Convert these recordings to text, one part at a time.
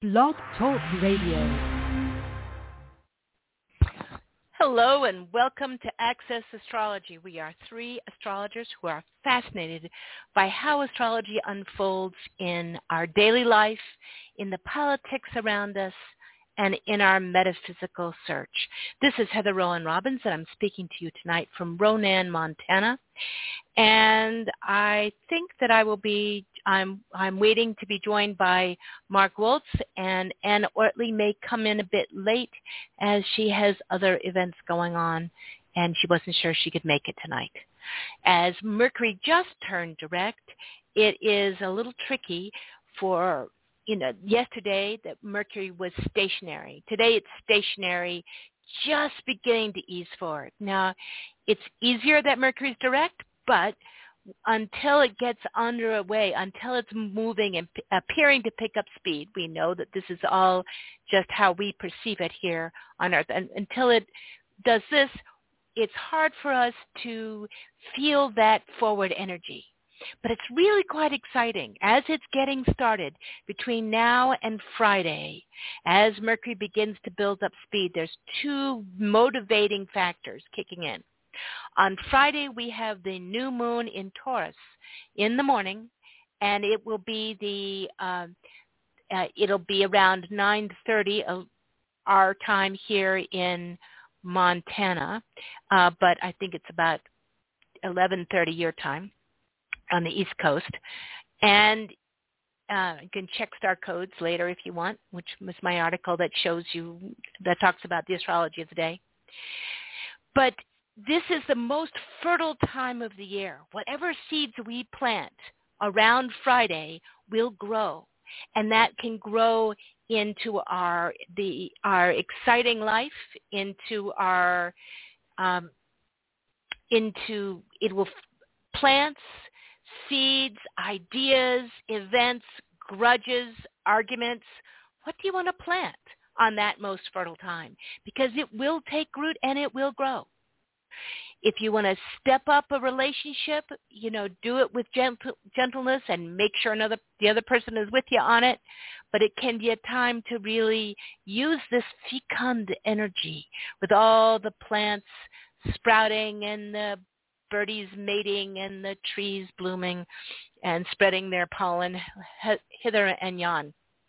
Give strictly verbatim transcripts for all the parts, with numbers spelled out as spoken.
Blog Talk Radio. Hello and welcome to Access Astrology. We are three astrologers who are fascinated by how astrology unfolds in our daily life, in the politics around us, and in our metaphysical search. This is Heather Rowan Robbins, and I'm speaking to you tonight from Ronan, Montana. And I think that I will be, I'm I'm waiting to be joined by Mark Woltz, and Anna Ortley may come in a bit late as she has other events going on, and she wasn't sure she could make it tonight. As Mercury just turned direct, it is a little tricky for You know, yesterday that Mercury was stationary. Today it's stationary, just beginning to ease forward. Now, it's easier that Mercury's direct, but until it gets underway, until it's moving and p- appearing to pick up speed, we know that this is all just how we perceive it here on Earth. And until it does this, it's hard for us to feel that forward energy. But it's really quite exciting as it's getting started between now and Friday. As Mercury begins to build up speed, there's two motivating factors kicking in. On Friday, we have the new moon in Taurus in the morning, and it will be the uh, uh, it'll be around nine thirty our time here in Montana, uh, but I think it's about eleven thirty your time on the East Coast. And uh, you can check star codes later if you want, which was my article that shows you, that talks about the astrology of the day. But this is the most fertile time of the year. Whatever seeds we plant around Friday will grow, and that can grow into our the our exciting life, into our um, into it will plants, seeds, ideas, events, grudges, arguments. What do you want to plant on that most fertile time? Because it will take root and it will grow. If you want to step up a relationship, you know, do it with gentle, gentleness and make sure another the other person is with you on it. But it can be a time to really use this fecund energy with all the plants sprouting and the birdies mating and the trees blooming and spreading their pollen hither and yon.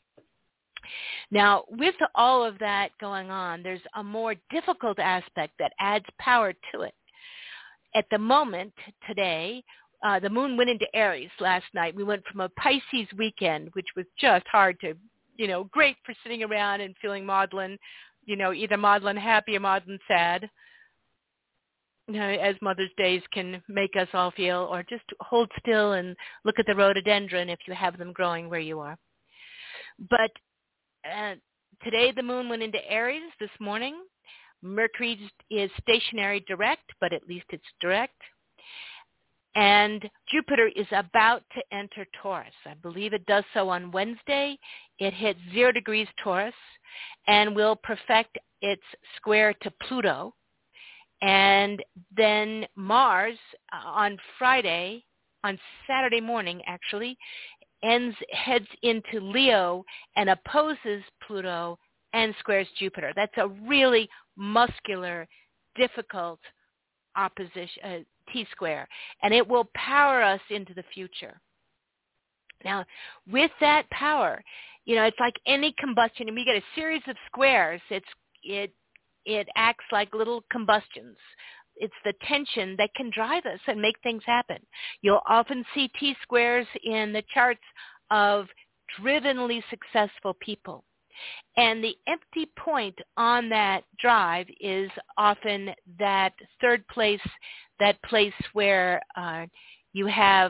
Now, with all of that going on, there's a more difficult aspect that adds power to it. At the moment, today, uh, the moon went into Aries last night. We went from a Pisces weekend, which was just hard to, you know, great for sitting around and feeling maudlin, you know, either maudlin happy or maudlin sad. You know, as Mother's Days can make us all feel, or just hold still and look at the rhododendron if you have them growing where you are. But uh, today the moon went into Aries this morning. Mercury is stationary direct, but at least it's direct. And Jupiter is about to enter Taurus. I believe it does so on Wednesday. It hits zero degrees Taurus and will perfect its square to Pluto. And then Mars uh, on Friday, on Saturday morning actually, ends heads into Leo and opposes Pluto and squares Jupiter. That's a really muscular, difficult opposition, uh, T-square, and it will power us into the future. Now, with that power, you know, it's like any combustion, and we get a series of squares. It's it. It acts like little combustions. It's the tension that can drive us and make things happen. You'll often see T-squares in the charts of drivenly successful people. And the empty point on that drive is often that third place, that place where uh, you have,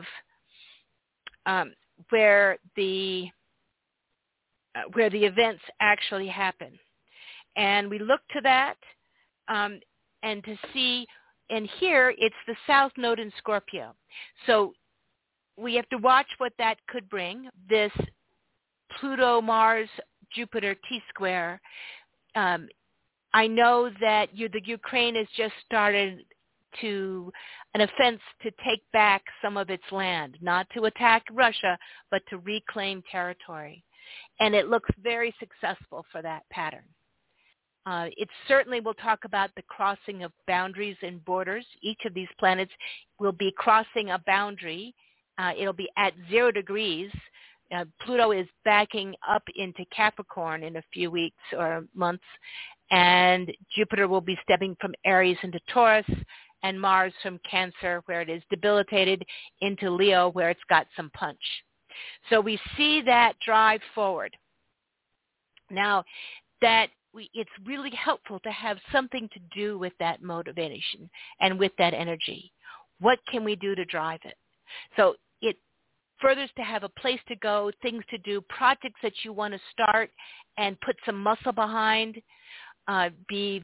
um, where the uh, where the events actually happen. And we look to that um, and to see, and here it's the South Node in Scorpio. So we have to watch what that could bring, this Pluto, Mars, Jupiter T-square. Um, I know that you, the Ukraine has just started to an offense to take back some of its land, not to attack Russia, but to reclaim territory. and it looks very successful for that pattern. Uh, it certainly will talk about the crossing of boundaries and borders. Each of these planets will be crossing a boundary. Uh, it'll be at zero degrees. Uh, Pluto is backing up into Capricorn in a few weeks or months, and Jupiter will be stepping from Aries into Taurus, and Mars from Cancer, where it is debilitated, into Leo, where it's got some punch. So we see that drive forward. Now, that we, it's really helpful to have something to do with that motivation and with that energy. What can we do to drive it? So it furthers to have a place to go, things to do, projects that you want to start and put some muscle behind, uh, be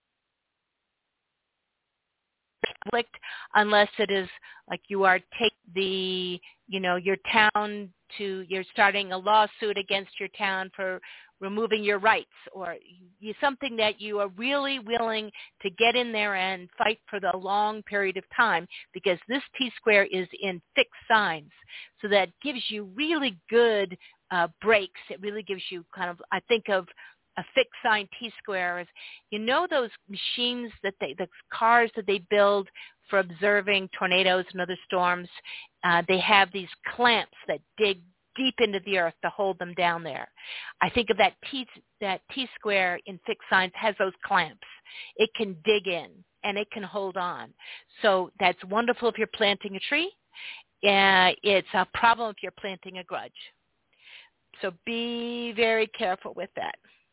conflict, unless it is like you are take the, you know, your town to, you're starting a lawsuit against your town for removing your rights, or you, something that you are really willing to get in there and fight for the long period of time, because this T-square is in fixed signs. So that gives you really good uh, breaks. It really gives you kind of, I think of a fixed sign T-square as, you know, those machines that they, the cars that they build for observing tornadoes and other storms, uh, they have these clamps that dig deep into the earth to hold them down there. I think of that T, that T-square in fixed signs has those clamps. It can dig in and it can hold on. So that's wonderful if you're planting a tree. Uh, it's a problem if you're planting a grudge. So be very careful with that.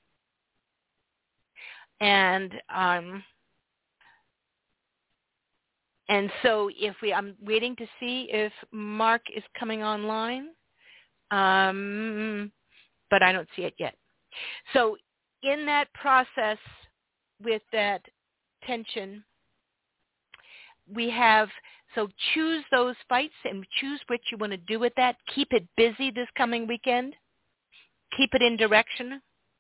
And um, and so if we, I'm waiting to see if Mark is coming online, um, but I don't see it yet. So in that process with that tension, we have, so choose those fights and choose what you want to do with that. Keep it busy this coming weekend. Keep it in direction.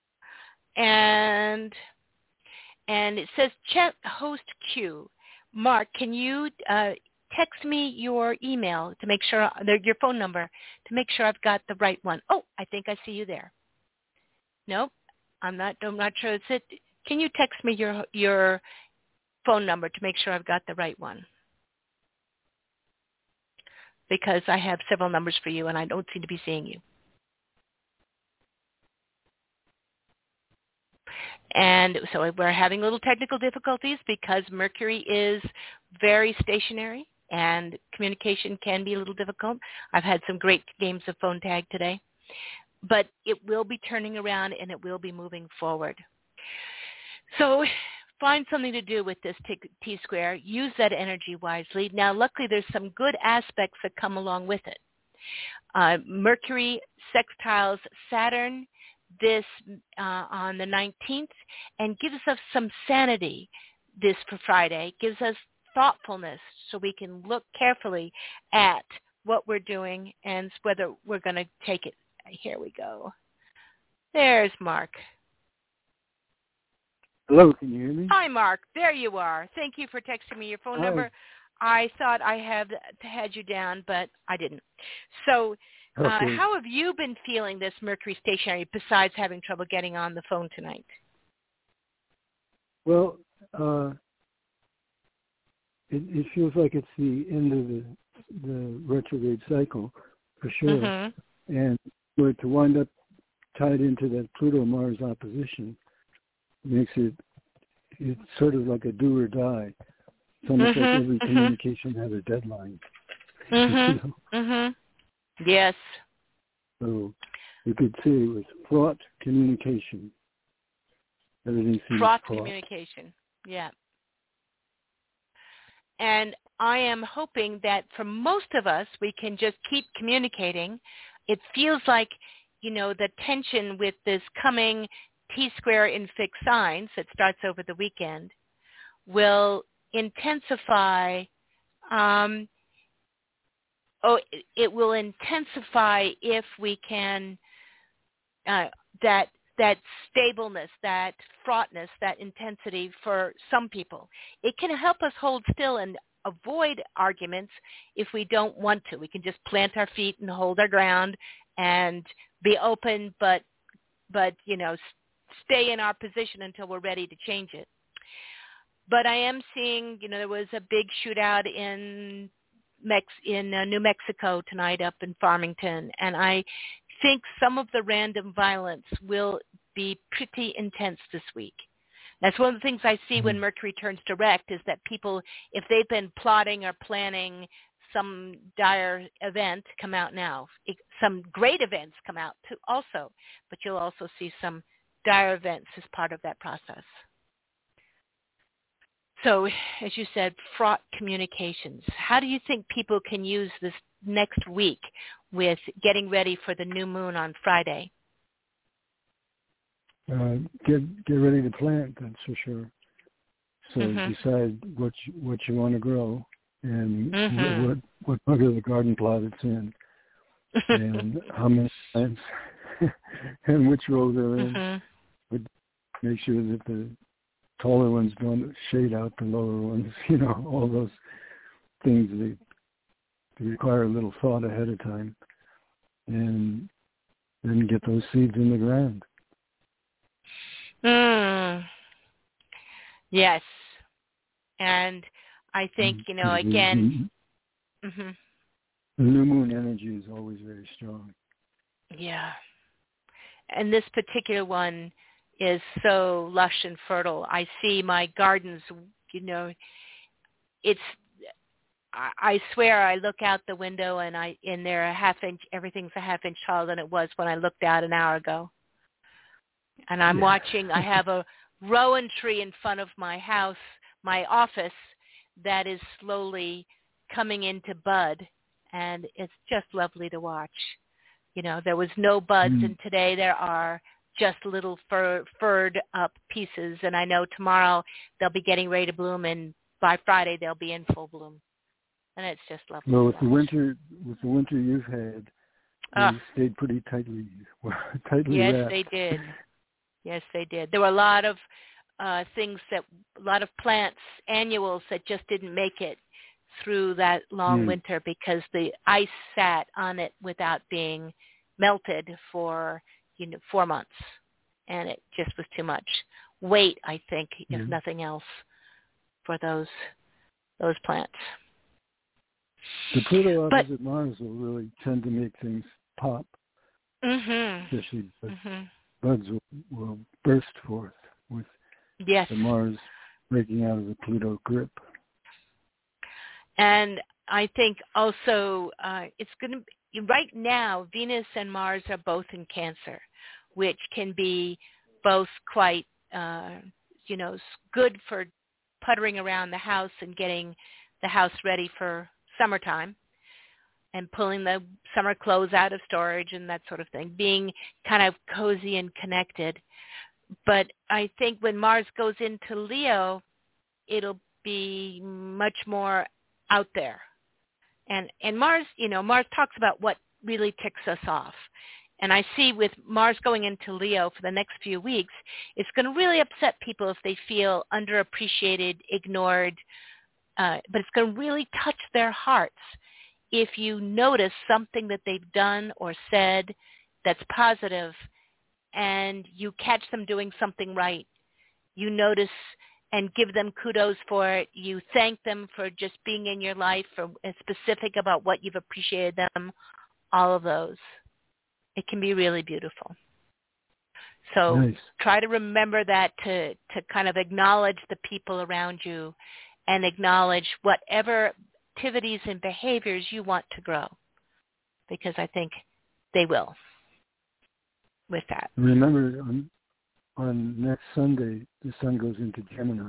And And it says chat host Q. Mark, can you uh, text me your email to make sure, your phone number, to make sure I've got the right one? Oh, I think I see you there. Nope, I'm not. I'm not sure it's it. Can you text me your your phone number to make sure I've got the right one? Because I have several numbers for you, and I don't seem to be seeing you. And so we're having little technical difficulties because Mercury is very stationary and communication can be a little difficult. I've had some great games of phone tag today. But it will be turning around and it will be moving forward. So find something to do with this T-square. Use that energy wisely. Now, luckily, there's some good aspects that come along with it. Uh, Mercury sextiles Saturn this uh, on the nineteenth and gives us some sanity this for Friday, gives us thoughtfulness so we can look carefully at what we're doing and whether we're going to take it. Here we go. There's Mark. Hello, can you hear me? Hi, Mark. There you are. Thank you for texting me your phone Hi. number. I thought I had had you down, but I didn't. So uh, Okay. how have you been feeling this Mercury stationary besides having trouble getting on the phone tonight? Well, uh, it, it feels like it's the end of the the retrograde cycle, for sure. Mm-hmm. And for it to wind up tied into that Pluto-Mars opposition makes it, it's sort of like a do or die. It's almost mm-hmm. like every mm-hmm. communication has a deadline. Mm-hmm. You know? Mm-hmm. Yes. So you could say it was fraught communication. Everything seems fraught. fraught. communication. Yeah. And I am hoping that for most of us, we can just keep communicating. It feels like, you know, the tension with this coming T-square in fixed signs that starts over the weekend will intensify. Um, oh, it will intensify if we can, uh, that that stableness, that fraughtness, that intensity for some people. It can help us hold still and avoid arguments if we don't want to. We can just plant our feet and hold our ground and be open, but, but you know, stay in our position until we're ready to change it. But I am seeing, you know, there was a big shootout in Mex in uh, New Mexico tonight up in Farmington, and I think some of the random violence will be pretty intense this week. That's one of the things I see when Mercury turns direct is that people, if they've been plotting or planning some dire event, come out now. It, some great events come out too also, but you'll also see some dire events as part of that process. So, as you said, fraught communications. How do you think people can use this next week with getting ready for the new moon on Friday? Uh, get get ready to plant, that's for sure. So mm-hmm. decide what you, what you want to grow and mm-hmm. what what part of the garden plot it's in, and how many plants and which row they're in. Mm-hmm. But make sure that the taller ones don't shade out the lower ones. You know, all those things that they require a little thought ahead of time, and then get those seeds in the ground. Mm. Yes. And I think, you know, again, mm-hmm. the new moon energy is always very strong. Yeah. And this particular one is so lush and fertile. I see my gardens, you know, it's, I swear I look out the window and I, and they're a half inch, everything's a half inch taller than it was when I looked out an hour ago. And I'm yeah. watching, I have a rowan tree in front of my house, my office, that is slowly coming into bud. And it's just lovely to watch. You know, there was no buds, mm. and today there are just little fur, furred up pieces. And I know tomorrow they'll be getting ready to bloom, and by Friday they'll be in full bloom. And it's just lovely. Well, with the winter, with the winter you've had, they uh, stayed pretty tightly, tightly yes, wrapped. they did. Yes, they did. There were a lot of uh, things that, a lot of plants, annuals that just didn't make it through that long mm. winter because the ice sat on it without being melted for, you know, four months. And it just was too much weight, I think, if mm. nothing else, for those those plants. The Pluto opposite but, Mars will really tend to make things pop, mm-hmm. especially buds, mm-hmm. buds will, will burst forth with yes. the Mars breaking out of the Pluto grip. And I think also uh, it's going to be, right now, Venus and Mars are both in Cancer, which can be both quite, uh, you know, good for puttering around the house and getting the house ready for summertime and pulling the summer clothes out of storage and that sort of thing, being kind of cozy and connected. But I think when Mars goes into Leo, it'll be much more out there. And and Mars, you know, Mars talks about what really ticks us off. And I see with Mars going into Leo for the next few weeks, it's going to really upset people if they feel underappreciated, ignored, uh, but it's going to really touch their hearts if you notice something that they've done or said that's positive and you catch them doing something right. You notice and give them kudos for it. You thank them for just being in your life, for specific about what you've appreciated them, all of those. It can be really beautiful. So nice. Try to remember that to, to kind of acknowledge the people around you and acknowledge whatever activities and behaviors you want to grow, because I think they will with that. Remember, on, on next Sunday, the sun goes into Gemini.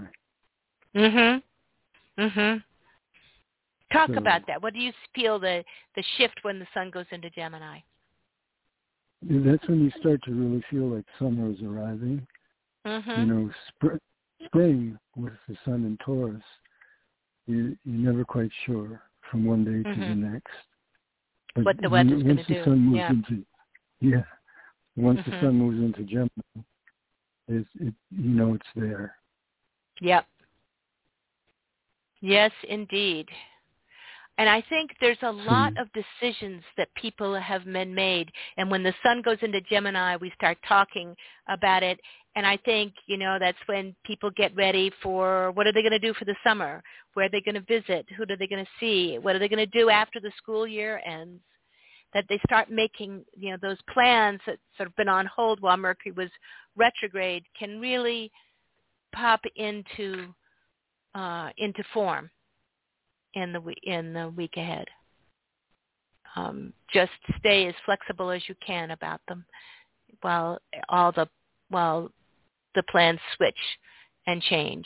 Mm-hmm. Mm-hmm. Talk so, about that. What do you feel the, the shift when the sun goes into Gemini? That's when you start to really feel like summer is arriving. Mm-hmm. You know, spr- spring with the sun in Taurus, you, you're never quite sure from one day mm-hmm. to the next. But what the weather's going to do. Sun moves yeah. Into, yeah. Once mm-hmm. the sun moves into Gemini, it's, it, you know it's there. Yep. Yes, indeed. And I think there's a lot Hmm. of decisions that people have been made. And when the sun goes into Gemini, we start talking about it. And I think, you know, that's when people get ready for what are they going to do for the summer? Where are they going to visit? Who are they going to see? What are they going to do after the school year ends? That they start making, you know, those plans that sort of been on hold while Mercury was retrograde can really pop into uh, into form in the in the week ahead. Um, just stay as flexible as you can about them, while all the while the plans switch and change.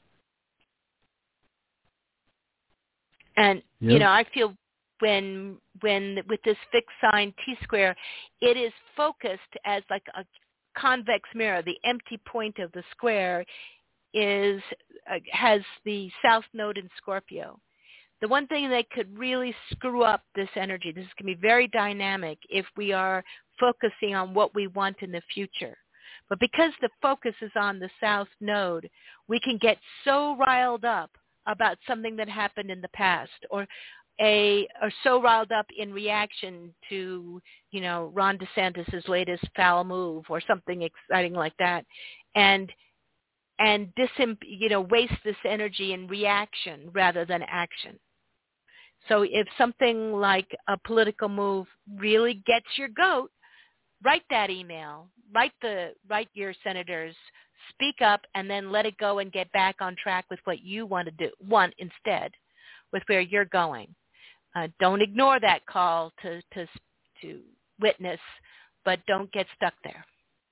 And Yep. you know, I feel when when with this fixed sign T square, it is focused as like a convex mirror. The empty point of the square is uh, has the south node in Scorpio. The one thing that could really screw up this energy, this can be very dynamic if we are focusing on what we want in the future. But because the focus is on the south node, we can get so riled up about something that happened in the past, or a or so riled up in reaction to, you know, Ron DeSantis' latest foul move or something exciting like that, and and disim, you know, waste this energy in reaction rather than action. So if something like a political move really gets your goat, write that email, write the write your senators, speak up, and then let it go and get back on track with what you want to do, want instead, with where you're going. Uh, don't ignore that call to, to to witness, but don't get stuck there.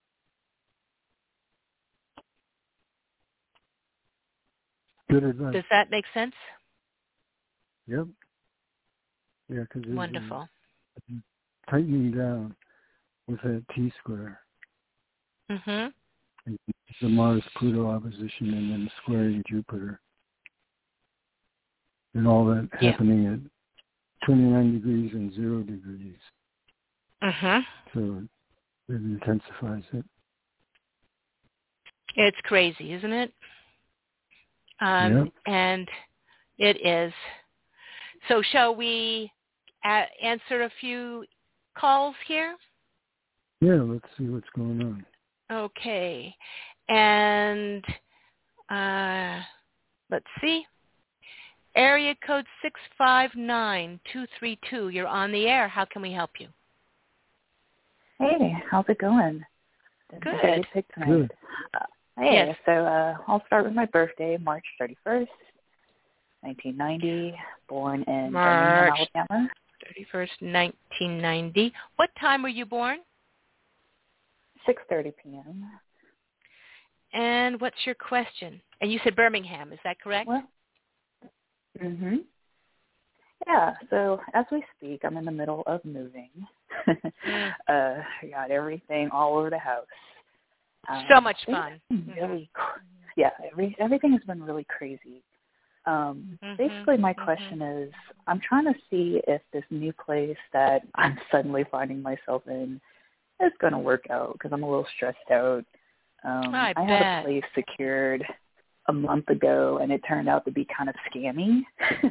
Good advice. Does that make sense? Yep. Yeah, because Wonderful. tightening down with that T square. Mm-hmm. And the Mars-Pluto opposition and then squaring Jupiter. And all that Yeah. happening at twenty-nine degrees and zero degrees. Mm-hmm. So it intensifies it. It's crazy, isn't it? Um, Yep. And it is. So shall we a- answer a few calls here? Yeah, let's see what's going on. Okay. And uh, let's see. Area code six five nine two three two. You're on the air. How can we help you? Hey, how's it going? Didn't think I Good. get picked tonight. Good. Uh, hey, Yes. so uh, I'll start with my birthday, March thirty-first, nineteen ninety, born in March Birmingham, Alabama. thirty-first, nineteen ninety. What time were you born? six thirty p.m. And what's your question? And you said Birmingham. Is that correct? Well, mm-hmm. Yeah, so as we speak, I'm in the middle of moving. Mm. uh, I got everything all over the house. Um, So much it's fun. been Really, cr- yeah, every, everything has been really crazy. Um, Mhm, basically, my mhm. question is, I'm trying to see if this new place that I'm suddenly finding myself in is going to work out because I'm a little stressed out. Um, I I bet. had a place secured a month ago, and it turned out to be kind of scammy.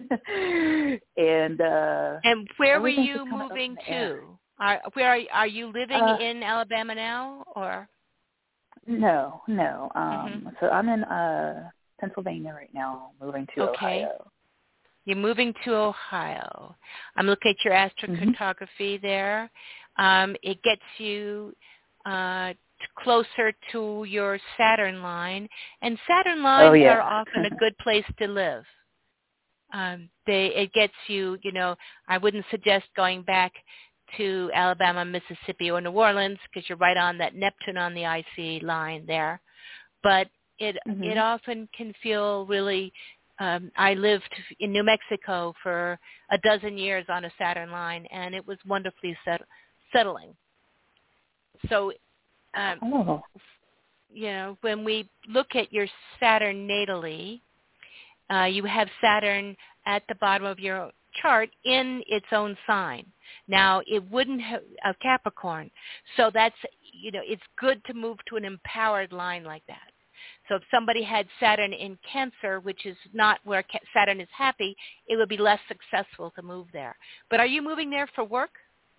and uh, And where were everything's you just kinda up moving in the air. to? Are where are, are you living Uh, in Alabama now, or? No, no. Um, Mm-hmm. So I'm in uh, Pennsylvania right now, moving to Okay. Ohio. You're moving to Ohio. I'm looking at your astrocartography Mm-hmm. there. Um, it gets you uh, t- closer to your Saturn line, and Saturn lines Oh, yeah. are often a good place to live. Um, they it gets you, you know, I wouldn't suggest going back to Alabama, Mississippi, or New Orleans because you're right on that Neptune on the I C line there. But it Mm-hmm. it often can feel really. Um, I lived in New Mexico for a dozen years on a Saturn line, and it was wonderfully set, settling. So, um, Oh. you know, when we look at your Saturn natally, uh, you have Saturn at the bottom of your chart in its own sign. Now, it wouldn't have a Capricorn, so that's, you know, it's good to move to an empowered line like that. So if somebody had Saturn in Cancer, which is not where Saturn is happy, it would be less successful to move there. But are you moving there for work?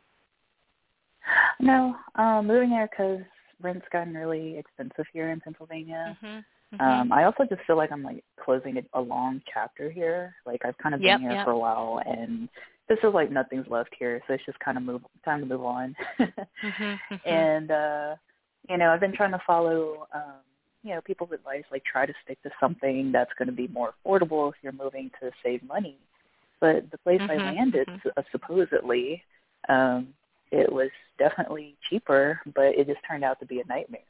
No, um, moving there because rent's gotten really expensive here in Pennsylvania. Mm-hmm. Mm-hmm. Um, I also just feel like I'm like closing a, a long chapter here. Like I've kind of been yep, here yep. for a while, and this is like nothing's left here, so it's just kind of move time to move on. mm-hmm, mm-hmm. And uh, you know, I've been trying to follow um, you know people's advice, like try to stick to something that's going to be more affordable if you're moving to save money. But the place mm-hmm, I landed, mm-hmm. uh, supposedly, um, it was definitely cheaper, but it just turned out to be a nightmare.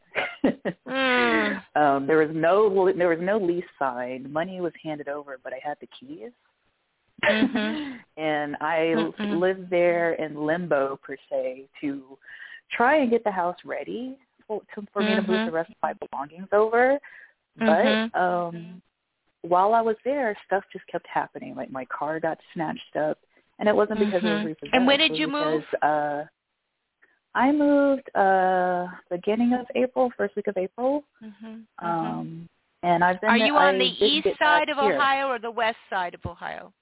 mm. um, there was no there was no lease signed. Money was handed over, but I had the keys, mm-hmm. and I mm-hmm. lived there in limbo per se to try and get the house ready for, to, for mm-hmm. me to move the rest of my belongings over. Mm-hmm. But um, while I was there, stuff just kept happening. Like my car got snatched up. And it wasn't because mm-hmm. it was repossessed. And when did it you because, move? Uh, I moved uh, beginning of April, first week of April. Mm-hmm. Um, and I've been. Are you on I the east side of here. Ohio or the west side of Ohio?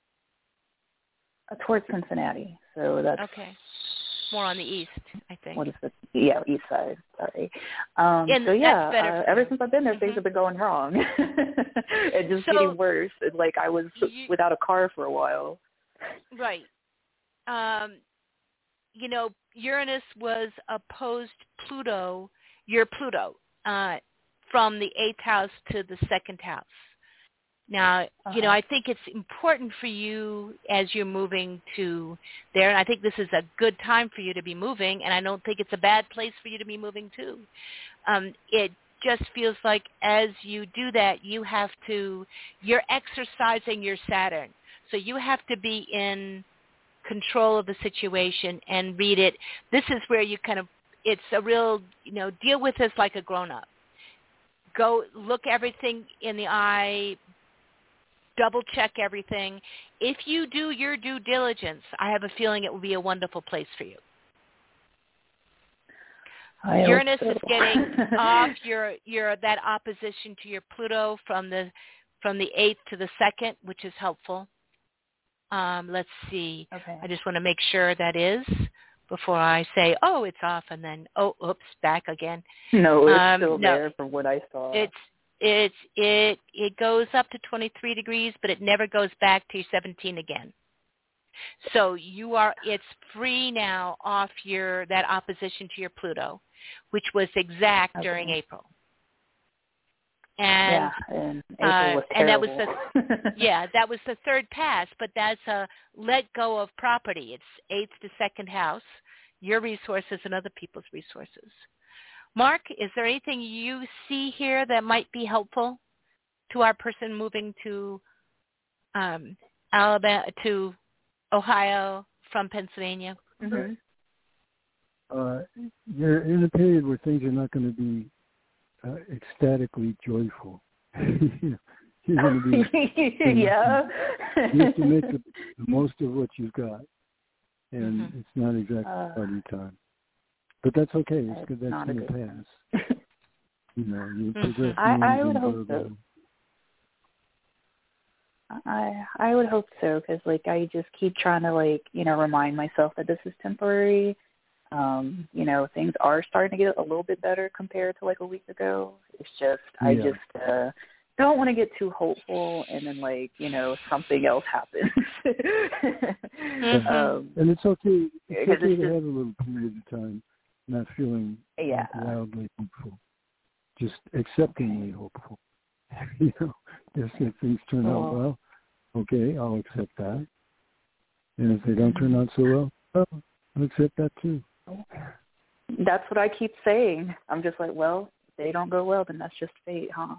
Uh, towards Cincinnati. So that's okay. More on the east, I think. What is it? Yeah, east side. Sorry. Um, and so yeah, uh, ever since I've been there, mm-hmm. things have been going wrong. It's just so, getting worse. It's like I was you, without a car for a while. Right. Um, you know, Uranus was opposed Pluto, your Pluto, uh, from the eighth house to the second house. Now, uh-huh. you know, I think it's important for you as you're moving to there, and I think this is a good time for you to be moving, and I don't think it's a bad place for you to be moving to. Um, it just feels like as you do that, you have to, you're exercising your Saturn. So you have to be in control of the situation and read it. This is where you kind of, it's a real, you know, deal with this like a grown-up. Go look everything in the eye, double check everything. If you do your due diligence, I have a feeling it will be a wonderful place for you. I Uranus so. is getting off your your that opposition to your Pluto from the from the eighth to the second, which is helpful. Um, let's see. Okay. I just want to make sure that is before I say, oh, it's off, and then, oh, oops, back again. No, it's um, still no, there from what I saw. It's it's it it goes up to twenty-three degrees, but it never goes back to seventeen again. So you are it's free now off your that opposition to your Pluto, which was exact okay. during April. And, yeah, and April was uh, and that was terrible. the yeah, that was the third pass, but that's a let go of property. It's eighth to second house, your resources and other people's resources. Mark, is there anything you see here that might be helpful to our person moving to um, Alabama to Ohio from Pennsylvania? Mm-hmm. Uh, you're in a period where things are not going to be Uh, ecstatically joyful. You're going to be, yeah. you have to make the, the most of what you've got, and mm-hmm. it's not exactly uh, party time. But that's okay. It's good. That's going to pass. You know, you mm-hmm. progress. I, I would hope so. I I would hope so because like I just keep trying to like you know remind myself that this is temporary. Um, you know, things are starting to get a little bit better compared to like a week ago. It's just, I yeah. just uh, don't want to get too hopeful and then like, you know, something else happens. mm-hmm. um, and it's okay. It's okay it's to just, have a little period of time not feeling yeah. like wildly hopeful, just acceptingly hopeful. You know, just if things turn oh. out well, okay, I'll accept that. And if they don't turn out so well, well I'll accept that too. That's what I keep saying. I'm just like, well, if they don't go well, then that's just fate, huh?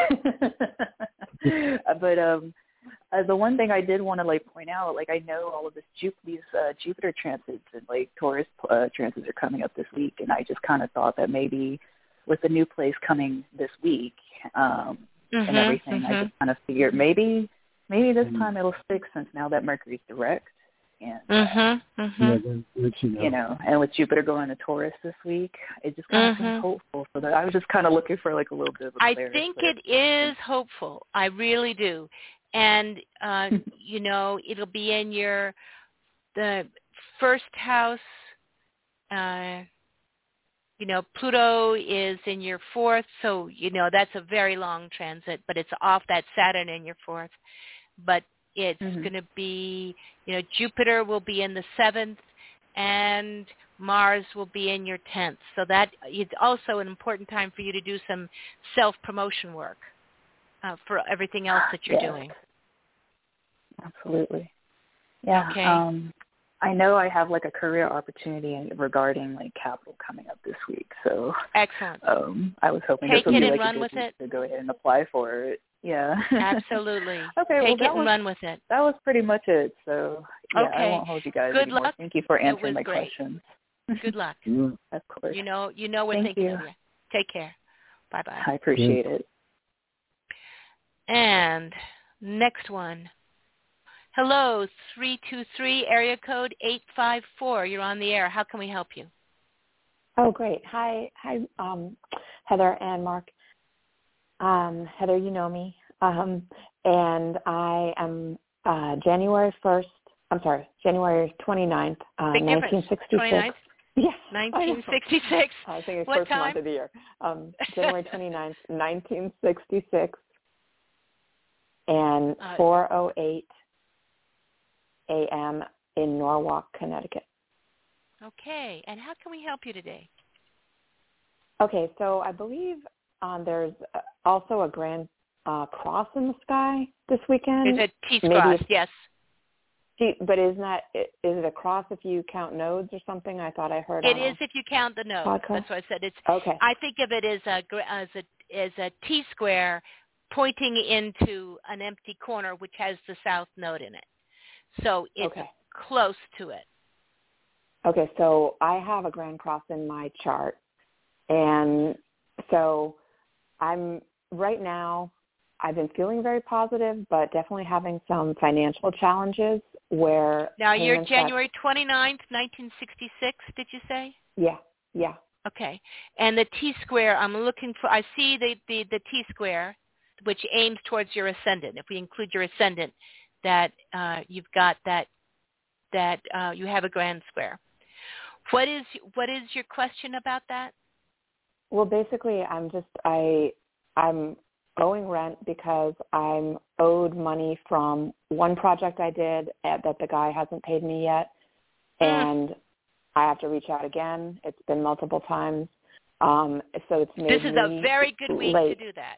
But um, uh, the one thing I did want to like point out, like I know all of this Ju- these uh, Jupiter transits and like Taurus uh, transits are coming up this week, and I just kind of thought that maybe with the new place coming this week um, mm-hmm, and everything, mm-hmm. I just kind of figured maybe maybe this time it'll stick since now that Mercury's direct. And, mhm, uh, mhm. Yeah, then, which, you know. you know, and with Jupiter going to Taurus this week, it just kind of Mhm. seems hopeful. So that I was just kind of looking for like a little bit of a I clear, think clear. it is hopeful. I really do. And, uh, you know, it'll be in your, the first house, uh, you know, Pluto is in your fourth, so, you know, that's a very long transit, but it's off that Saturn in your fourth. But it's Mhm. going to be, you know, Jupiter will be in the seventh, and Mars will be in your tenth. So that is also an important time for you to do some self-promotion work uh, for everything else that you're Yes. doing. Absolutely. Yeah. Okay. Um, I know I have like a career opportunity regarding like capital coming up this week. So Excellent. um, I was hoping Take this would it be and like run a good with week it. to go ahead and apply for it. Yeah. Absolutely. Okay. Take well, it that and was, run with it. that was pretty much it. So yeah, I Okay. won't hold you guys Good anymore. luck. Thank you for It answering was my great. questions. Good luck. Yeah. Of course. You know, you know we're Thank thinking you. of you. Take care. Bye-bye. I appreciate it. And next one. Hello, three two three, area code eight five four. You're on the air. How can we help you? Oh, great. Hi, hi, um, Heather and Mark. Um, Heather, you know me. Um, and I am uh, January first, I'm sorry, January twenty-ninth, uh, Big difference. nineteen sixty-six. twenty-ninth? Yeah. nineteen sixty-six. I, I think it's What first time? month of the year. Um, January twenty-ninth, nineteen sixty-six, and Uh, four oh eight a.m. in Norwalk, Connecticut. Okay. And how can we help you today? Okay, so I believe um, there's uh, also a grand uh, cross in the sky this weekend. There's a T Maybe cross, it's- yes. Gee, but isn't that, is it a cross if you count nodes or something? I thought I heard It on is if you count the nodes. podcast. That's why I said it's. Okay. I think of it as a gra- as a as a T square pointing into an empty corner which has the south node in it. So it's Okay. close to it. Okay, so I have a grand cross in my chart, and so I'm right now. I've been feeling very positive, but definitely having some financial challenges where Now you're payments that- January twenty-ninth, nineteen sixty-six, did you say? yeah, yeah. Okay. And the T square, I'm looking for, I see the, the, the T square, which aims towards your ascendant. If we include your ascendant, that uh, you've got that, that uh, you have a grand square. What is, what is your question about that? Well, basically, I'm just I I'm owing rent because I'm owed money from one project I did at, that the guy hasn't paid me yet, and I have to reach out again. It's been multiple times, um, so it's made This is me a very good week late. to do that.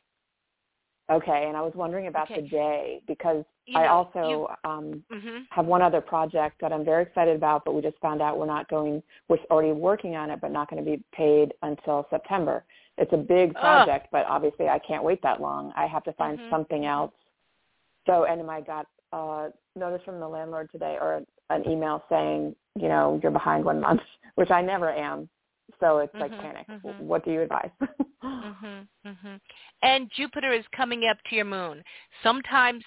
Okay, and I was wondering about Okay. the day because You I know, also you- um, Mm-hmm. have one other project that I'm very excited about, but we just found out we're not going, we're already working on it, but not going to be paid until September. It's a big project, but obviously I can't wait that long. I have to find Mhm. something else. So, and I got a notice from the landlord today, or an email saying, you know, you're behind one month, which I never am. So it's like Mhm, panic. mhm. What do you advise? Mhm, mhm. And Jupiter is coming up to your moon. Sometimes,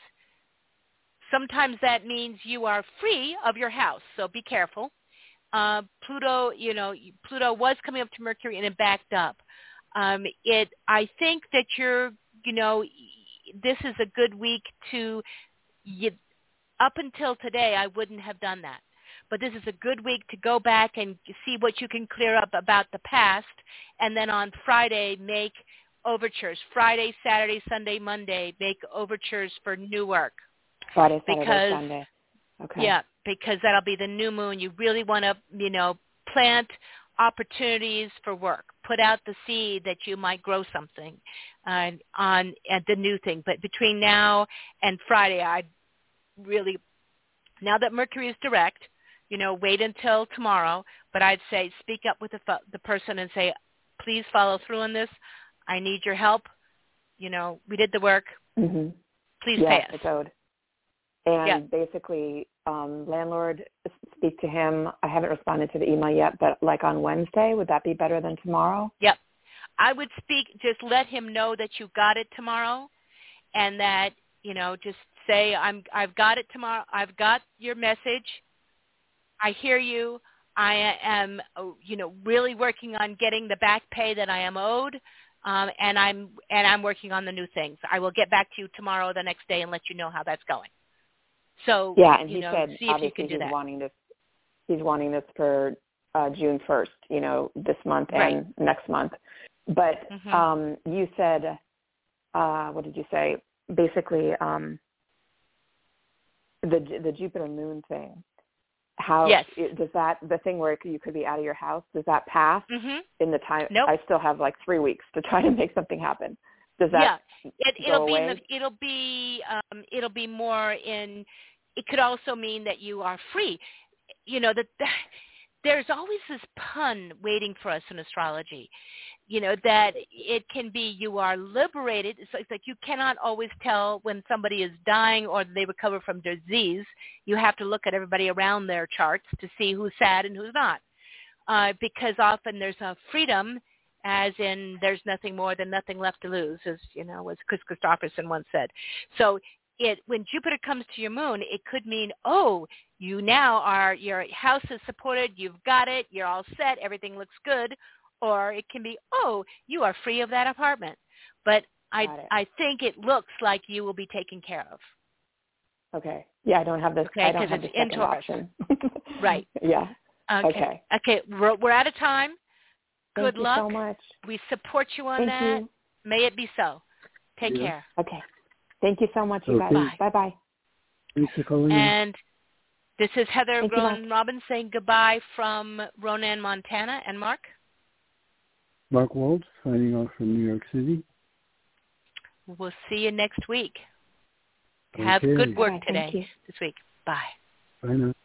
sometimes that means you are free of your house. So be careful. Uh, Pluto, you know, Pluto was coming up to Mercury and it backed up. Um, it, I think that you're, you know, this is a good week to. You, up until today, I wouldn't have done that. But this is a good week to go back and see what you can clear up about the past, and then on Friday make overtures. Friday, Saturday, Sunday, Monday, make overtures for new work. Friday, Saturday, Because, Sunday. Okay. Yeah, because that'll be the new moon. You really want to, you know, plant opportunities for work. Put out the seed that you might grow something uh, on at the new thing. But between now and Friday, I'd really, now that Mercury is direct, you know, wait until tomorrow, but I'd say speak up with the, the person and say, please follow through on this. I need your help. You know, we did the work. Mm-hmm. Please yeah, pay us. it's owed. And yeah. basically, um, landlord, speak to him. I haven't responded to the email yet, but like on Wednesday, would that be better than tomorrow? Yep. I would speak, just let him know that you got it tomorrow, and that, you know, just say, I'm, I've got it tomorrow. I've got your message. I hear you. I am, you know, really working on getting the back pay that I am owed, um, and I'm and I'm working on the new things. I will get back to you tomorrow, or the next day, and let you know how that's going. So yeah, and you he know, said see if you obviously can do he's that. wanting this. He's wanting this for uh, June first. You know, this month Right. and next month. But Mm-hmm. um, you said, uh, what did you say? Basically, um, the the Jupiter Moon thing. How Yes. it, does that the thing where you could be out of your house? Does that pass Mm-hmm. in the time? Nope. I still have like three weeks to try to make something happen. Does that yeah, it, go it'll be away? in the, it'll be um, it'll be more in. It could also mean that you are free. You know that there's always this pun waiting for us in astrology. You know that it can be you are liberated. So it's like you cannot always tell when somebody is dying or they recover from disease. You have to look at everybody around their charts to see who's sad and who's not, uh, because often there's a freedom. As in, there's nothing more than nothing left to lose, as you know, as Chris Christopherson once said. So, it when Jupiter comes to your moon, it could mean, oh, you now are your house is supported, you've got it, you're all set, everything looks good, or it can be, oh, you are free of that apartment. But I I think it looks like you will be taken care of. Okay. Yeah, I don't have this. Okay, I don't because have it's the second in Taurus. option. Right. Yeah. Okay. Okay. Okay. We're, we're out of time. Thank Good you luck. so much. We support you on Thank that. you. May it be so. Take Yeah. care. Okay. Thank you so much, you Okay. guys. Bye bye. Thanks for calling in. And this is Heather Thank you, Mark. Groen Robbins saying goodbye from Ronan, Montana. And Mark? Mark Waltz signing off from New York City. We'll see you next week. Have Okay. good work All right, today, thank you. this week. Bye. Bye now.